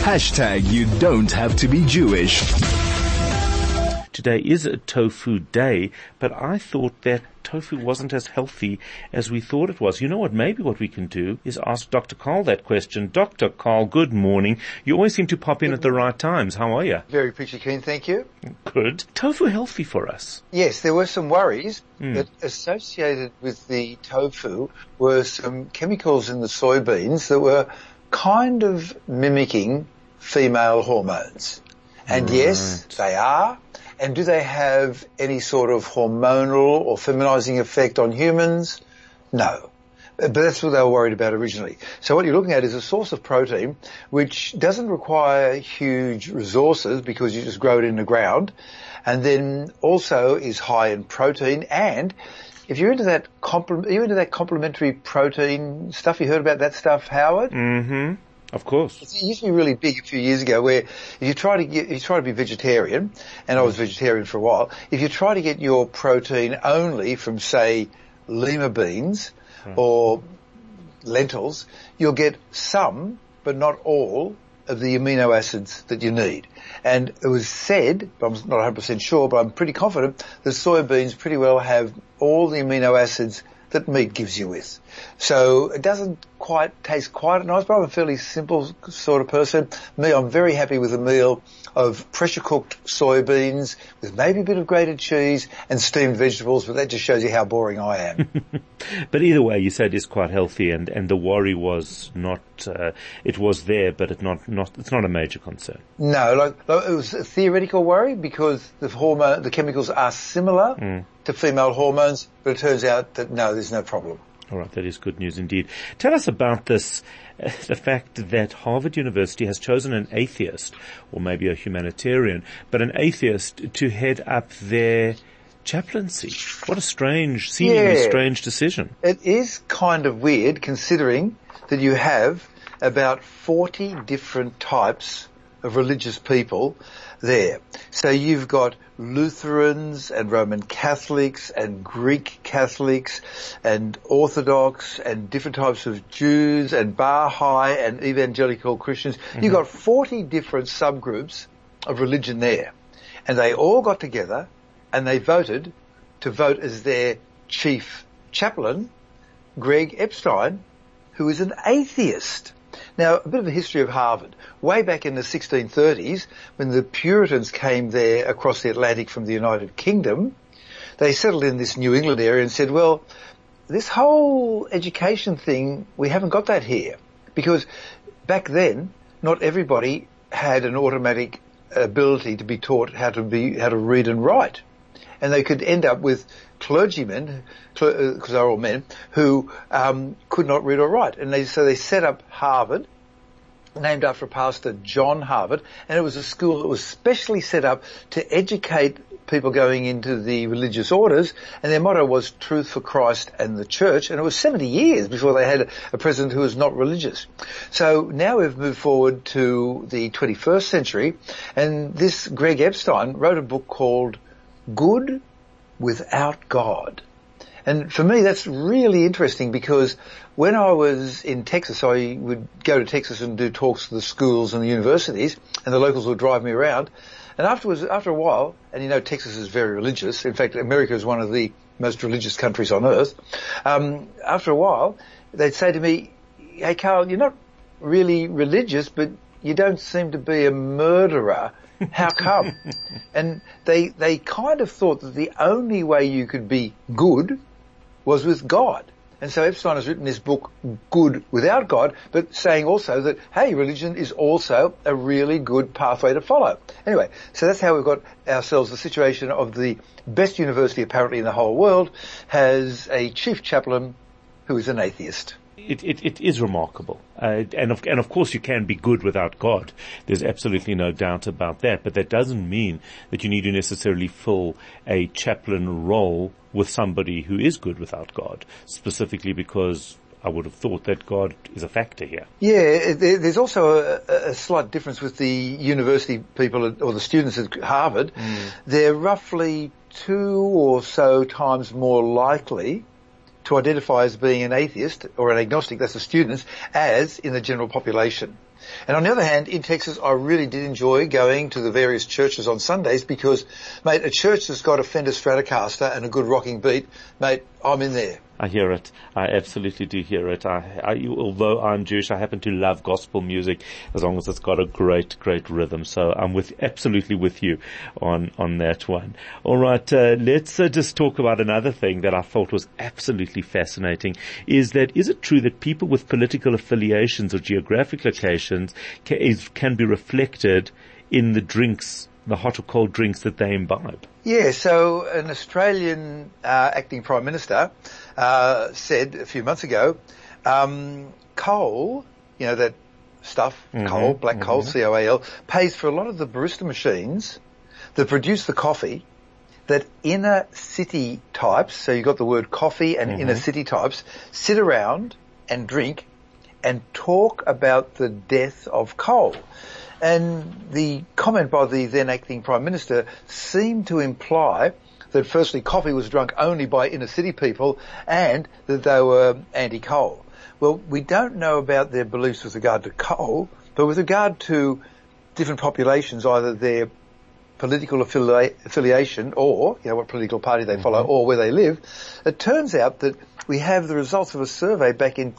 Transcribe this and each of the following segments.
Hashtag you don't have to be Jewish. Today is a tofu day, but I thought that tofu wasn't as healthy as we thought it was. You know what? Maybe what we can do is ask Dr. Carl that question. Dr. Carl, good morning. You always seem to pop in at the right times. How are you? Very peachy keen, thank you. Good. Tofu healthy for us? Yes, there were some worries that associated with the tofu were some chemicals in the soybeans that were kind of mimicking female hormones. And yes, they are. And do they have any sort of hormonal or feminizing effect on humans? No. But that's what they were worried about originally. So what you're looking at is a source of protein which doesn't require huge resources because you just grow it in the ground, and then also is high in protein. And if you're into that complementary protein stuff, you heard about that stuff, Howard? Mm-hmm. Of course. It used to be really big a few years ago where if you try to be vegetarian, and I was vegetarian for a while, if you try to get your protein only from, say, lima beans or lentils, you'll get some, but not all, of the amino acids that you need. And it was said, but I'm not 100% sure, but I'm pretty confident that soybeans pretty well have all the amino acids that meat gives you with. So it doesn't taste quite nice, but I'm a fairly simple sort of person. I'm very happy with a meal of pressure-cooked soybeans with maybe a bit of grated cheese and steamed vegetables, but that just shows you how boring I am. But either way, you said it's quite healthy, and the worry was not, it was there, but it's not a major concern. No, it was a theoretical worry because the chemicals are similar to female hormones, but it turns out that no, there's no problem. All right, that is good news indeed. Tell us about this, the fact that Harvard University has chosen an atheist, or maybe a humanitarian, but an atheist to head up their chaplaincy. What a seemingly strange decision. It is kind of weird considering that you have about 40 different types of religious people there. So you've got Lutherans and Roman Catholics and Greek Catholics and Orthodox and different types of Jews and Baha'i and evangelical Christians. Mm-hmm. You've got 40 different subgroups of religion there. And they all got together and they voted to vote as their chief chaplain, Greg Epstein, who is an atheist. Now, a bit of a history of Harvard. Way back in the 1630s, when the Puritans came there across the Atlantic from the United Kingdom, they settled in this New England area and said, well, this whole education thing, we haven't got that here. Because back then, not everybody had an automatic ability to be taught how to read and write. And they could end up with clergymen, because they're all men, who could not read or write. And so they set up Harvard, named after Pastor John Harvard, and it was a school that was specially set up to educate people going into the religious orders, and their motto was Truth for Christ and the Church, and it was 70 years before they had a president who was not religious. So now we've moved forward to the 21st century, and this Greg Epstein wrote a book called Good Without God. And for me, that's really interesting because when I was in Texas, I would go to Texas and do talks to the schools and the universities, and the locals would drive me around. And after a while, and you know Texas is very religious. In fact, America is one of the most religious countries on earth. After a while, they'd say to me, hey, Carl, you're not really religious, but you don't seem to be a murderer. How come? And they kind of thought that the only way you could be good was with God. And so Epstein has written this book, Good Without God, but saying also that, hey, religion is also a really good pathway to follow. Anyway, so that's how we've got ourselves the situation of the best university apparently in the whole world has a chief chaplain who is an atheist. It is remarkable. And of course you can be good without God. There's absolutely no doubt about that. But that doesn't mean that you need to necessarily fill a chaplain role with somebody who is good without God, specifically because I would have thought that God is a factor here. Yeah, there's also a slight difference with the university people or the students at Harvard. They're roughly 2 or so times more likely to identify as being an atheist or an agnostic, that's the students, as in the general population. And on the other hand, in Texas, I really did enjoy going to the various churches on Sundays because, mate, a church that's got a Fender Stratocaster and a good rocking beat, mate, I'm in there. I hear it. I absolutely do hear it. Although I'm Jewish, I happen to love gospel music as long as it's got a great, great rhythm. So I'm absolutely with you on that one. All right. Let's just talk about another thing that I thought was absolutely fascinating is it true that people with political affiliations or geographic locations can be reflected in the drinks, the hot or cold drinks that they imbibe? Yeah, so an Australian acting Prime Minister said a few months ago, coal, that stuff, coal, black coal, COAL, pays for a lot of the barista machines that produce the coffee that inner city types, so you've got the word coffee and inner city types, sit around and drink and talk about the death of coal. And the comment by the then acting Prime Minister seemed to imply that firstly coffee was drunk only by inner city people and that they were anti-coal. Well, we don't know about their beliefs with regard to coal, but with regard to different populations, either their political affiliation or, what political party they follow or where they live, it turns out that we have the results of a survey back in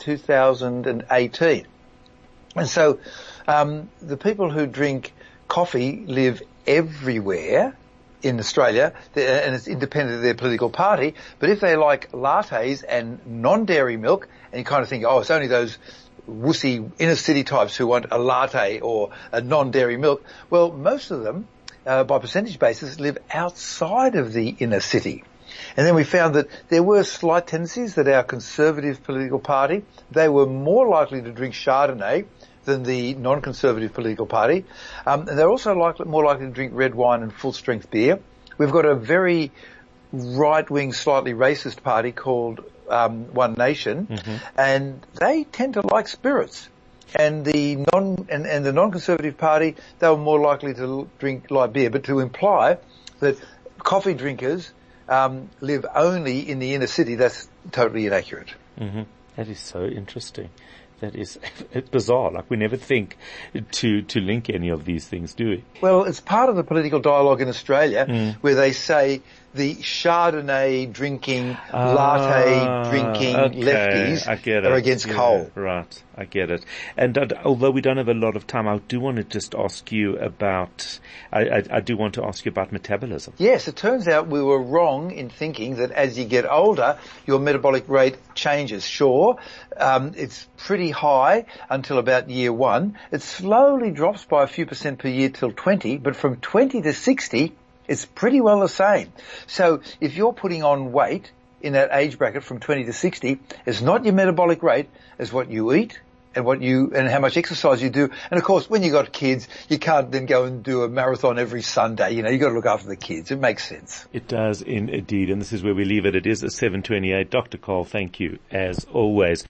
2018. And so the people who drink coffee live everywhere in Australia, and it's independent of their political party. But if they like lattes and non-dairy milk, and you kind of think, it's only those wussy inner city types who want a latte or a non-dairy milk, well, most of them, by percentage basis, live outside of the inner city. And then we found that there were slight tendencies that our conservative political party, they were more likely to drink Chardonnay than the non-conservative political party. And they're also more likely to drink red wine and full-strength beer. We've got a very right-wing, slightly racist party called One Nation, and they tend to like spirits. And the non-conservative party, they were more likely to drink light beer, but to imply that coffee drinkers live only in the inner city, that's totally inaccurate. That is so interesting. That is bizarre. Like, we never think to link any of these things, do we? Well, it's part of the political dialogue in Australia where they say the Chardonnay drinking, latte drinking lefties are against coal. Right, I get it. And although we don't have a lot of time, I do want to just ask you about, I do want to ask you about metabolism. Yes, it turns out we were wrong in thinking that as you get older, your metabolic rate changes. Sure, it's pretty high until about year 1. It slowly drops by a few percent per year till 20, but from 20 to 60, it's pretty well the same. So if you're putting on weight in that age bracket from 20 to 60, it's not your metabolic rate, it's what you eat and how much exercise you do. And of course, when you got kids, you can't then go and do a marathon every Sunday. You got to look after the kids. It makes sense. It does indeed. And this is where we leave it. It is at 7:28. Dr. Cole, thank you as always.